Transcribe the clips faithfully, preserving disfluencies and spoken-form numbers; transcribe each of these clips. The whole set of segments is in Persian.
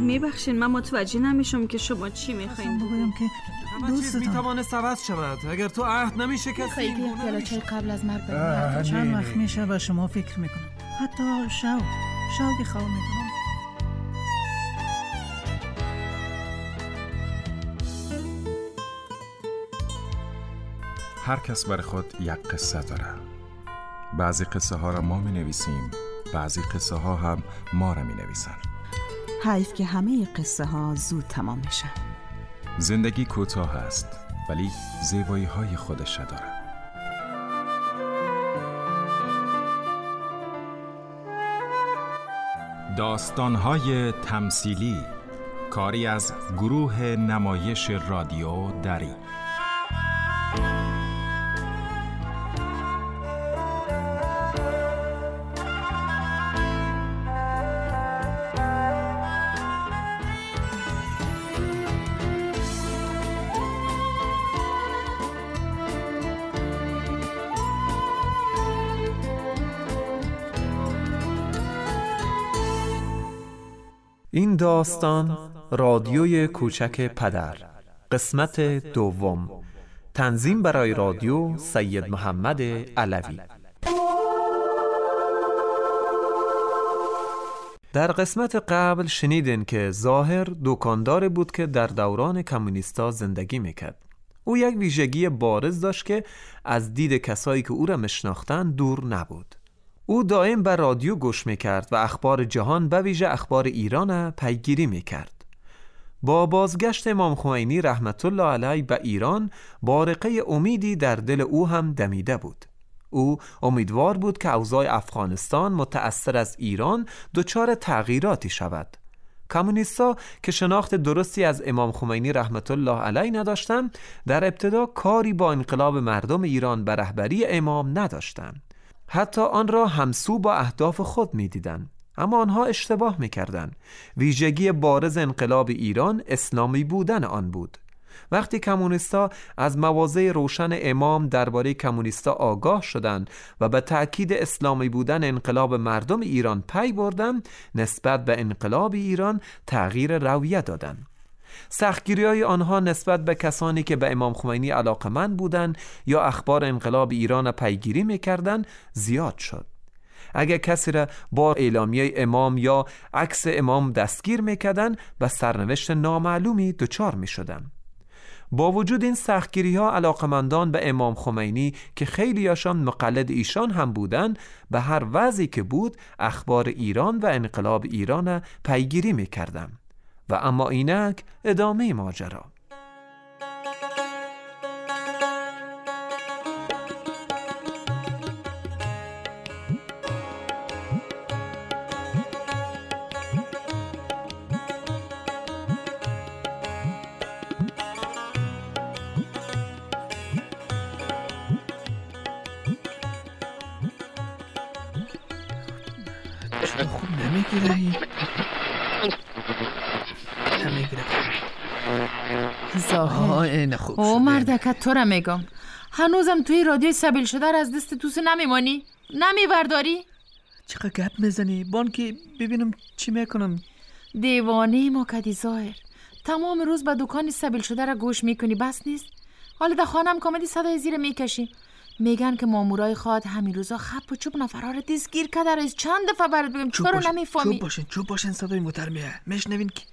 میبخشین من متوجه نمیشم که شما چی میخواین بگویم که دوست میتوانه عوض شود اگر تو عهد نمیشه کسی خیلی یک پیاله چای قبل از مرگ بریم. چند وقت میشه به شما فکر میکنم، حتی شو شوقی خواه میکنم. هر کس برای خود یک قصه داره. بعضی قصه ها را ما می نویسیم، بعضی قصه ها هم ما را می نویسن. حیف که همه قصه ها زود تمام میشن. زندگی کوتاه است ولی زیبایی های خودش داره. داستان های تمثیلی، کاری از گروه نمایش رادیو دری. این داستان رادیوی کوچک پدر، قسمت دوم. تنظیم برای رادیو سید محمد علوی. در قسمت قبل شنیدین که ظاهر دکاندار بود که در دوران کمونیستا زندگی میکرد. او یک ویژگی بارز داشت که از دید کسایی که او را مشناختن دور نبود. او دائم به رادیو گوش میکرد و اخبار جهان به ویژه اخبار ایران پیگیری میکرد. با بازگشت امام خمینی رحمت الله علیه به ایران، بارقه امیدی در دل او هم دمیده بود. او امیدوار بود که اوضاع افغانستان متأثر از ایران دچار تغییراتی شود. کمونیستا که شناخت درستی از امام خمینی رحمت الله علیه نداشتند، در ابتدا کاری با انقلاب مردم ایران به رهبری امام نداشتند. حتی آن را همسو با اهداف خود می دیدن. اما آنها اشتباه می کردن. ویژگی بارز انقلاب ایران اسلامی بودن آن بود. وقتی کمونیستا از مواضع روشن امام درباره کمونیستا آگاه شدند و به تأکید اسلامی بودن انقلاب مردم ایران پی بردند، نسبت به انقلاب ایران تغییر رویه دادند. سختگیری‌های آنها نسبت به کسانی که به امام خمینی علاقمند بودند یا اخبار انقلاب ایران پیگیری می‌کردند زیاد شد. اگر کسی را با اعلامیه امام یا عکس امام دستگیر می‌کردند، به سرنوشت نامعلومی دچار می‌شدند. با وجود این سختگیری‌ها، علاقمندان به امام خمینی که خیلیاشان مقلد ایشان هم بودند، به هر وضعی که بود اخبار ایران و انقلاب ایران پیگیری می‌کردند. و اما اینک ادامه ماجرا. چرا خوب نمیگیره این؟ نمیگیره ظاهر او مردکت تو را میگم، هنوزم توی رادیوی سبیل شده از دست توسی نمیمانی؟ نمیبرداری؟ چقدر گپ میزنی؟ بان که ببینم چی میکنم. دیوانه ما کدی ظاهر، تمام روز به دکان سبیل شده را گوش میکنی بس نیست؟ حالا در خانم کامدی صدای زیر میکشی. میگن که مامورای خواهد همین روزا خب و چوب نفرار دستگیر کرده. از چند دفعه برات بگم چرا نمیفهمی؟ چوب باشین چوب باشین صدای موتر میه میشنوین که.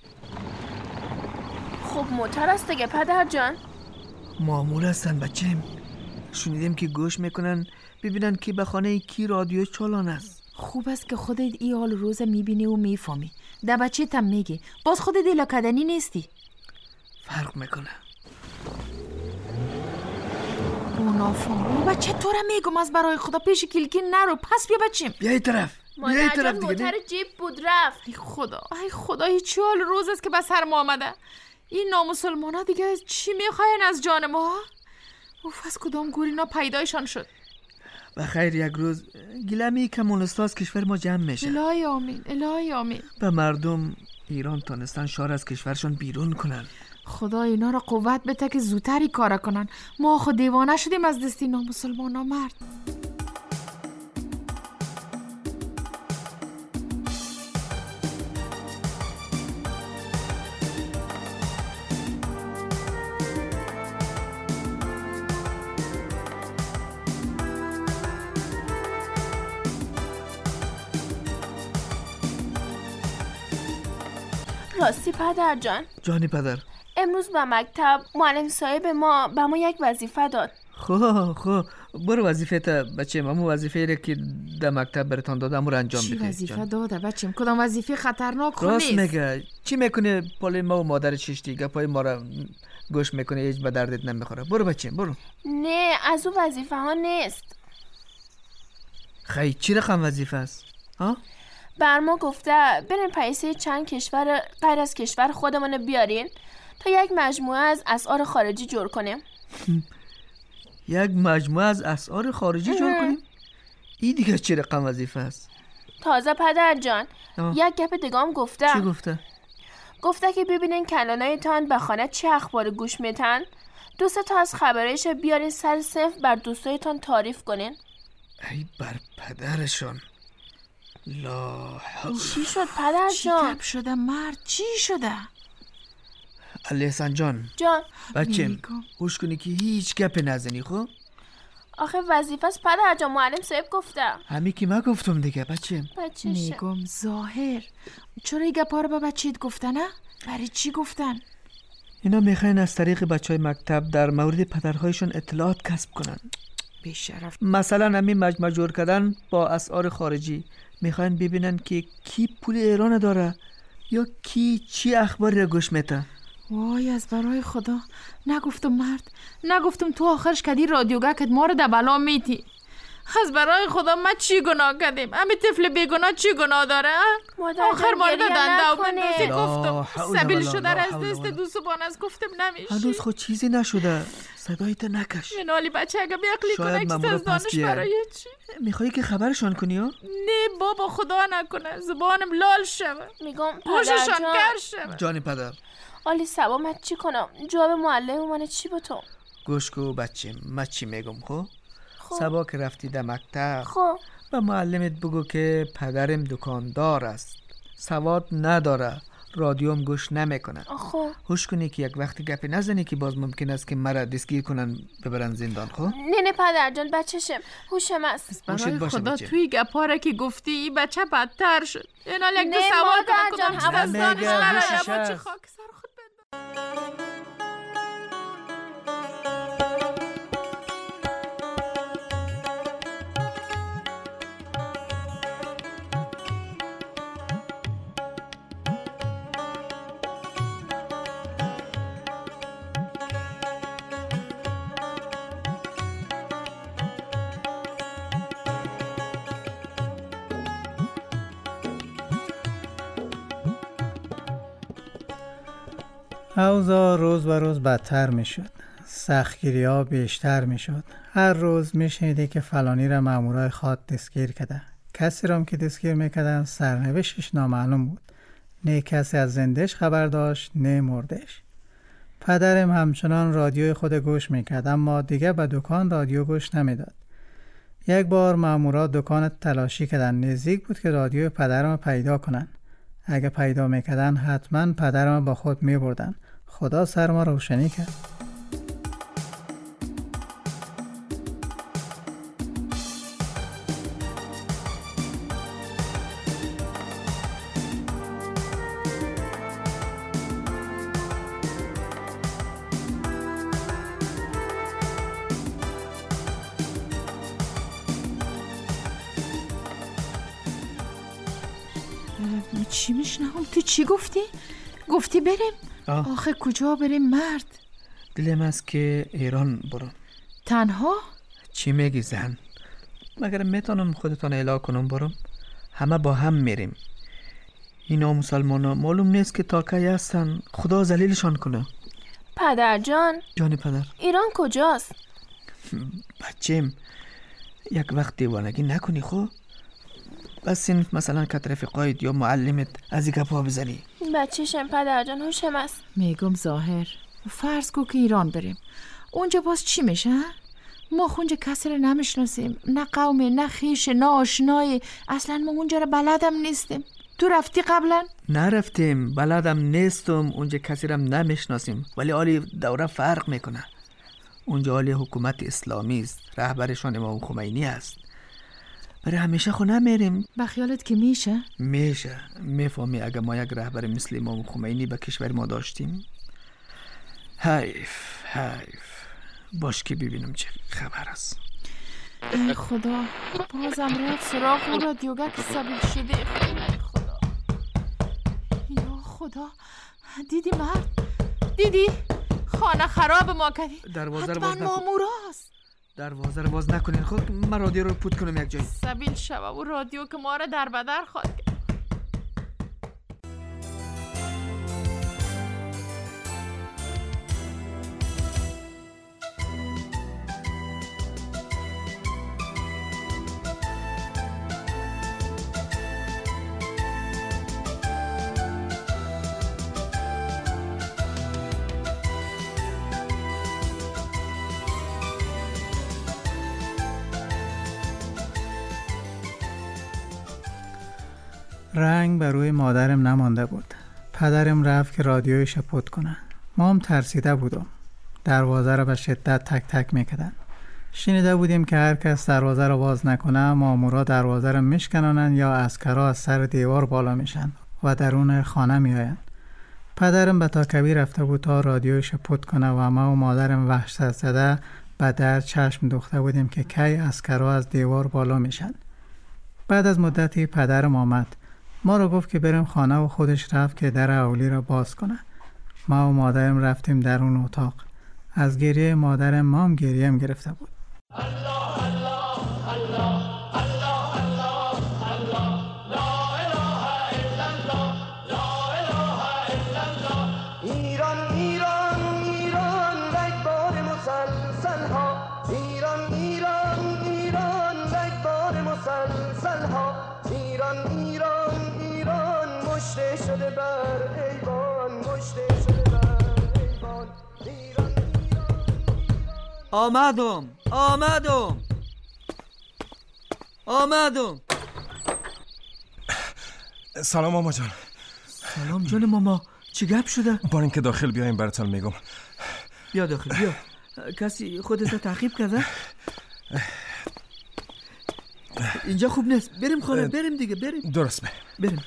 خب موتر است دیگه پدر جان. مامور هستن بچه‌م، شنیدیم که گوش میکنن ببینن که به خانه کی رادیو چالان است. خوب است که خودت ای حال روز میبینی و میفهمی. ده بچه تم میگی باز خودت دیلا کدنی نیستی. فرق میکنه. نافهم بچه تو را میگم از برای خدا پیش کلکی نرو. پس بیا بچیم. بیا این طرف. مادر جان موتر جیب بود رفت. ای خدا ای خدا هیچ حال روز است که به سر ما آمده. این نامسلمان ها دیگه چی میخواین از جان ما؟ اوف از کدام گورینا پیدایشان شد. بخیر یک روز گلمی کمونیستا از کشور ما جمع میشه. الهی آمین الهی آمین. به مردم ایران تانستن شهر از کشورشون بیرون کنن. خدا اینا را قوت بده که زودتری کار کنن. ما خود دیوانه شدیم از دستی نامسلمان ها مرد. راستی پدر جان، جانی پدر. امروز به مکتب معلم صاحب ما به ما یک وظیفه داد. خب خب برو وظیفه تا بچه ما. مو وظیفه ره که در مکتب براتان دادم رو انجام چی بده. وظیفه داده بچم؟ کدام وظیفه خطرناک راست نیست؟ میگه. چی میکنه پال ما و مادر چش دیگه پای ما را گوش میکنه، هیچ به دردت نمیخوره. برو بچه برو. نه از اون وظیفه ها نیست. خیلی چی رقم وظیفه است؟ ها؟ بر ما گفته برین پیسه چند کشور غیر از کشور خودمون بیارین تا یک مجموعه از اسعار خارجی جور کنیم. یک مجموعه از اسعار خارجی جور کنیم؟ این دیگه چی رقم وظیفه است؟ تازه پدر جان آه. یک گپ دیگه گفته. چی گفته؟ گفته که ببینین کلانایتان به خانه چه اخبار گوش میتن، دو سه تا از خبرایش بیارین سر صنف بر دوستایتان تعریف کنین. ای بر پدرشان. لا حول. چی شد پدر چی جان؟ گپ شده مرد؟ چی شده؟ علی حسن جان جان بچه میگم. هوش کنی که هیچ گپ نزنی. خب آخه وظیفه است پدر جان، معلم صاحب گفته. همین که من گفتم دیگه بچه. بچه‌شه. میگم ظاهر چرا این گپا رو به بچه‌ت گفتن؟ نه؟ برای چی گفتن؟ اینا میخواین از طریق بچه های مکتب در مورد پدرهایشون اطلاعات کسب کنن. بیشرف. مثلا همین مجمع جور کردن با اسعار خارجی، میخواین ببینن که کی پول ایران داره یا کی چی اخباری را گوش میته. وای از برای خدا، نگفتم مرد، نگفتم تو آخرش کدی رادیوگه کد ما رو در بلا میتی. از برای خدا ما چی گناه کردیم؟ همین طفل بیگناه چی گناه داره؟ مادر آخر جان مورد گریه دنده و نکنه. بندازی لا گفتم حول سبیل ولا شده لا از حول دست ولا. دو سبان از گفتم نمیشی. هنوز خود چیزی نشده، صدایت نکش. منالی بچه اگه بیاقلی کنه شاید که مامورا از پس دانش بیاره. برای چی؟ میخوایی که خبرشان کنی ها؟ نه بابا خدا نکنه زبانم لال شوه، میگم پدر هوششان جان کر شوه. جانی پدر آلی سبا من چی کنم؟ جواب معلم من چی با تو؟ گوش کو بچه، من چی میگم. خب خب سبا که رفتی در مکتب خب و معلمت بگو که پدرم دکاندار است، سواد نداره، رادیوم گوش نمیکنه. خب هوش کنی که یک وقتی گپی نزنی که باز ممکن است که مرا دستگیر کنن ببرن زندان. خب نه نه پدر جان بچه‌شم هوشم است. هوشت برای باشه خدا بچه. توی گپاره که گفتی این بچه بدتر شد. اینا یک دو نه، سوال مادر کنه جان، کدام چیز از نمیگه، دانش برای هوشش با چه هست. خاک سر خود بنداز. اوضاع روز به روز بدتر می شد. سختگیری ها بیشتر می شد. هر روز می شنیدی که فلانی را مامورای خاص دستگیر کرده. کسی را که دستگیر می کردن سرنوشتش نامعلوم بود. نه کسی از زندهش خبر داشت نه مردش. پدرم همچنان رادیوی خود گوش می کرد، اما دیگه به دکان رادیو گوش نمی داد. یک بار مامورا دکان تلاشی کردن، نزدیک بود که رادیوی پدرم پیدا کنن. اگه پیدا میکردن حتما پدرم با خود میبردن. خدا سر ما روشنی کرد. چی میشنم؟ تو چی گفتی؟ گفتی بریم؟ آه. آخه کجا بریم مرد؟ دلم است که ایران برم. تنها؟ چی میگی زن؟ مگر میتونم خودتان اعلام کنم برم؟ همه با هم میریم. اینا مسلمان ها معلوم نیست که تا کی هستن، خدا ذلیلشان کنه. پدر جان جان پدر. ایران کجاست؟ بچیم یک وقت دیوانگی نکنی. خب بس صنف مثلا کت رفیقایت یا معلمت از این گپا بزنی. بچه‌شم پدر جان هوشم است. میگم ظاهر فرض کو که ایران بریم، اونجا باز چی میشه؟ ما خونجا کسی رو نمیشناسیم، نه قومه نه خیشه نه آشنایی، اصلا ما اونجا رو بلدم نیستیم. تو رفتی قبلا؟ نرفتیم، بلدم نیستم، اونجا کسی رو نمیشناسیم، ولی آلی دوره فرق میکنه. اونجا آلی حکومت اسلامی است، رهبرشان امام خمینی است. برای همیشه خو نمیریم. به خیالت که میشه؟ میشه. میفهمی اگه ما یک رهبر مثل امام خمینی به کشور ما داشتیم؟ حیف حیف. باش که ببینم چه خبر است. ای خدا، بازم رفت سراغ اون رادیوگه که سبیل شده. ای خدا، یا خدا، دیدی مرد؟ دیدی؟ خانه خراب ما کردی. دروازه رو حتما باز نکن. ماموراست. دروازه رو باز نکنین. خود من رادیو رو پود کنم یک جایی. سبیل شوه و رادیو که ما را در بدر خواهد کرد. رنگ بر روی مادرم نمانده بود. پدرم رفت که رادیویش پود کنه. ما هم ترسیده بودم. دروازه را به شدت تک تک میکردن. شنیده بودیم که هر کس دروازه را باز نکنه مامورا دروازه را میشکنانن یا عسکرها از سر دیوار بالا میشن و درون خانه میآیند. پدرم به تاکبی رفته بود تا رادیویش پود کنه و ما و مادرم وحشت زده به در چشم دوخته بودیم که کی عسکرها از دیوار بالا میشن. بعد از مدتی پدرم آمد. ما رو گفت که بریم خانه و خودش رفت که در اولی را باز کنه. ما و مادرم رفتیم در اون اتاق. از گریه مادرم ما هم گریم گرفته بود. الله الله الله الله الله الله لا اله الا الله لا اله الا الله. ایران ایران ایران رگبار مسلسل ها. ایران ایران ایران رگبار مسلسل ها. ایران ایران ایران مشته شده بر ایوان مشته شده بر ایوان. ایران آمدم آمدم آمدم. سلام ماما جان. سلام جان ماما. چی گپ شده؟ بار اینکه داخل بیایم براتون میگم. بیا داخل بیا. کسی خودت تعقیب کرده؟ اینجا خوب نیست. بریم خانه. بریم دیگه. بریم. درست بریم. بریم.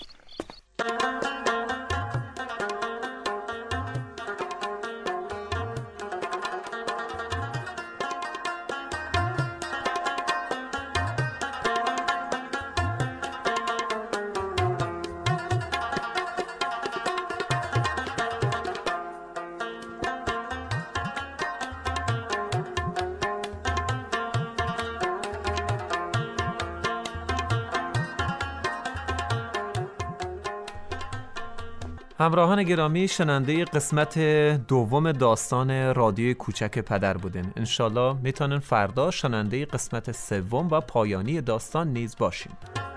همراهان گرامی، شنونده قسمت دوم داستان رادیوی کوچک پدر بودین. انشالله میتونن فردا شنونده قسمت سوم و پایانی داستان نیز باشین.